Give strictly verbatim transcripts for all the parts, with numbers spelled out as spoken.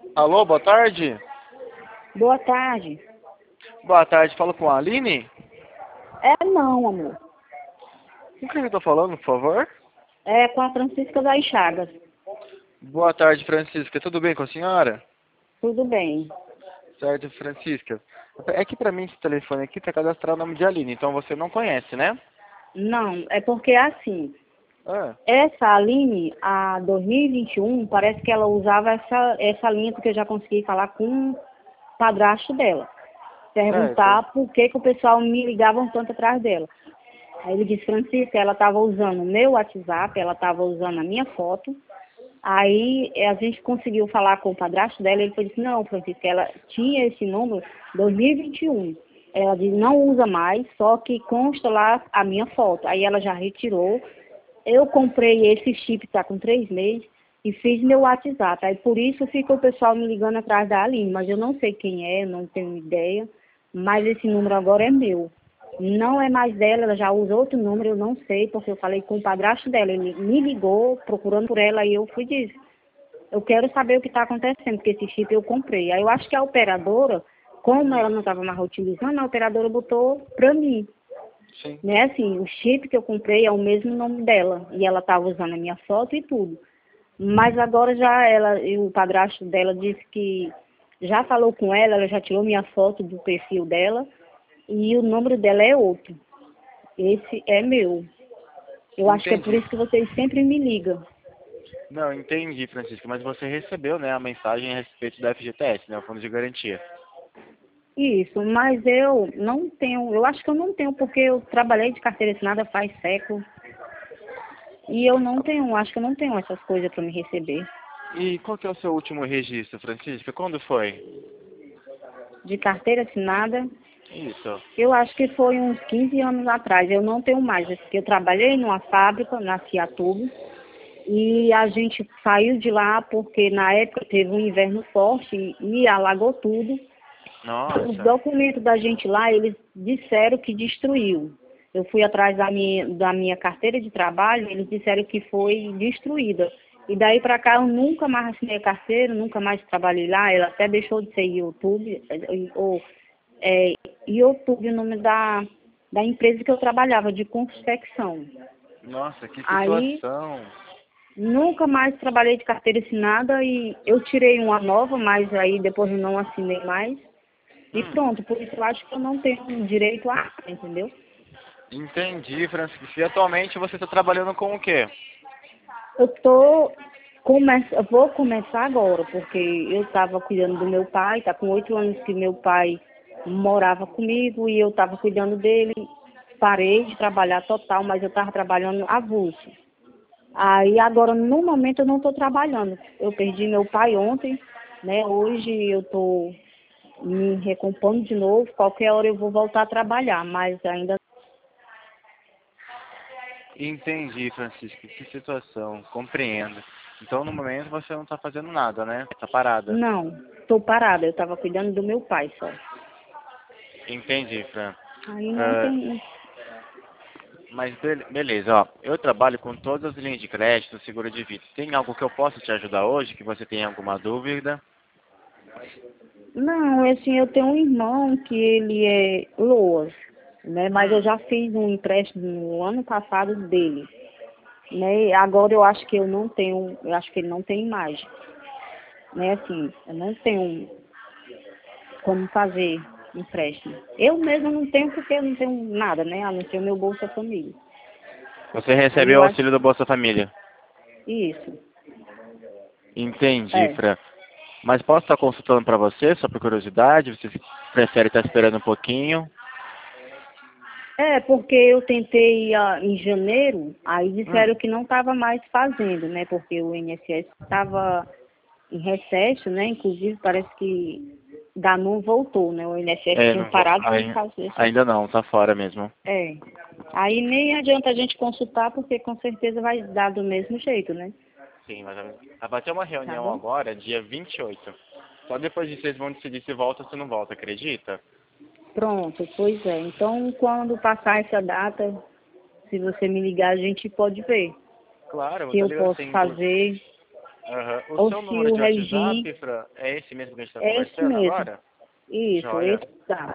Alô, boa tarde. Boa tarde. Boa tarde, falo com a Aline? É não, amor. Com quem eu tô falando, por favor? É com a Francisca das Chagas. Boa tarde, Francisca. Tudo bem com a senhora? Tudo bem. Certo, Francisca. É que pra mim esse telefone aqui tá cadastrado o nome de Aline, então você não conhece, né? Não, é porque assim, Ah, essa Aline, a dois mil e vinte e um, parece que ela usava essa, essa linha, porque eu já consegui falar com o padrasto dela. certo. Perguntar por que, que o pessoal me ligava tanto atrás dela. Aí ele disse, Francisca, ela estava usando o meu WhatsApp, ela estava usando a minha foto. Aí eh, a gente conseguiu falar com o padrasto dela, ele disse, não, Francisca, ela tinha esse número dois mil e vinte e um. Ela disse, não usa mais, só que consta lá a minha foto. Aí ela já retirou. Eu comprei esse chip, está com três meses, e fiz meu WhatsApp. Aí por isso fica o pessoal me ligando atrás da Aline, mas eu não sei quem é, não tenho ideia. Mas esse número agora é meu. Não é mais dela, ela já usa outro número, eu não sei, porque eu falei com o padrasto dela. Ele me ligou procurando por ela e eu fui dizer, eu quero saber o que está acontecendo, porque esse chip eu comprei. Aí eu acho que a operadora, como ela não estava mais utilizando, a operadora botou para mim. Sim. Né, assim, o chip que eu comprei é o mesmo nome dela. E ela estava usando a minha foto e tudo. Mas agora já ela, e o padrasto dela disse que já falou com ela, ela já tirou minha foto do perfil dela e o número dela é outro. Esse é meu. Eu acho que é por Entendi. isso que vocês sempre me ligam. Não, entendi, Francisca, mas você recebeu, né, a mensagem a respeito da F G T S, né, o Fundo de Garantia. Isso, mas eu não tenho, eu acho que eu não tenho, porque eu trabalhei de carteira assinada faz século. E eu não tenho, acho que eu não tenho essas coisas para me receber. E qual que é o seu último registro, Francisca? Quando foi? De carteira assinada, Isso. eu acho que foi uns quinze anos atrás. Eu não tenho mais, porque eu trabalhei numa fábrica, na Ciatubo, e a gente saiu de lá porque na época teve um inverno forte e alagou tudo. Os Nossa. documentos da gente lá, eles disseram que destruiu. Eu fui atrás da minha, da minha carteira de trabalho, eles disseram que foi destruída. E daí para cá eu nunca mais assinei a carteira, nunca mais trabalhei lá. Ela até deixou de ser YouTube, eh, ou é, YouTube, o nome da, da empresa que eu trabalhava, de confecção. Nossa, que Aí situação. nunca mais trabalhei de carteira assinada e eu tirei uma nova, mas aí depois eu não assinei mais. E Hum. pronto, por isso eu acho que eu não tenho direito a, entendeu? Entendi, Francisco. E atualmente você está trabalhando com o quê? Eu tô come, eu vou começar agora, porque eu estava cuidando do meu pai, tá com oito anos que meu pai morava comigo e eu estava cuidando dele. Parei de trabalhar total, mas eu estava trabalhando avulso. Aí agora no momento eu não estou trabalhando. Eu perdi meu pai ontem, né? Hoje eu estou me recompondo de novo. Qualquer hora eu vou voltar a trabalhar, mas ainda Entendi, Francisco. Que situação. Compreendo. Então, no momento, você não está fazendo nada, né? Está parada. não, estou parada. Eu estava cuidando do meu pai só. Entendi, Fran. Aí não Ah, tem. mas be- beleza, ó. Eu trabalho com todas as linhas de crédito, seguro de vida. Tem algo que eu possa te ajudar hoje, que você tenha alguma dúvida? Não, assim, eu tenho um irmão que ele é Loas, né? Mas eu Hum. já fiz um empréstimo no ano passado dele, né? E agora eu acho que eu não tenho, eu acho que ele não tem imagem, né? Assim, eu não tenho como fazer empréstimo. Eu mesmo não tenho porque eu não tenho nada, né? A não ser o meu Bolsa Família. Você Aí recebeu eu o acho auxílio do Bolsa Família? isso. Entendi, É. Fran. Mas posso estar consultando para você, só por curiosidade? Você prefere estar esperando um pouquinho? É, porque eu tentei ah, em janeiro, aí disseram Hum. que não estava mais fazendo, né? Porque o I N S S estava em recesso, né? Inclusive parece que Danu voltou, né? O I N S S É, tinha não vou, parado por ai- causa desse. ainda não, tá fora mesmo. É. Aí nem adianta a gente consultar, porque com certeza vai dar do mesmo jeito, né? Sim, mas vai ter uma Tá reunião bom? agora, dia vinte e oito. Só depois disso vocês vão decidir se volta ou se não volta, acredita? Pronto, pois é. Então, quando passar essa data, se você me ligar, a gente pode ver Claro, eu vou se estar eu ligando posso sim. inclu- fazer. Aham. O Ou seu se número o de Regi... WhatsApp, Fran, é esse mesmo que a gente está É esse conversando mesmo. agora? Isso, Joia. esse dá.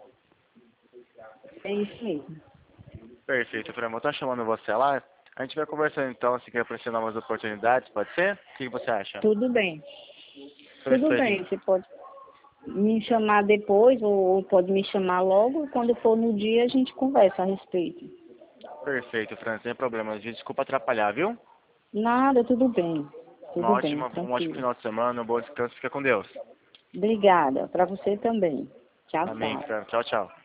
É isso mesmo. Perfeito, Fran. Vou estar chamando você lá. A gente vai conversando então, se quer aparecer novas oportunidades, pode ser? O que você acha? Tudo bem. Tudo Perfeito. bem, você pode me chamar depois ou ou pode me chamar logo. Quando for no dia, a gente conversa a respeito. Perfeito, Fran, sem problema. Desculpa atrapalhar, viu? Nada, tudo bem. Uma Tudo bem, ótima, um ótimo tranquilo. final de semana, um bom descanso. Fica com Deus. Obrigada. Para você também. Tchau, Amém, tchau. Fran. Tchau, tchau.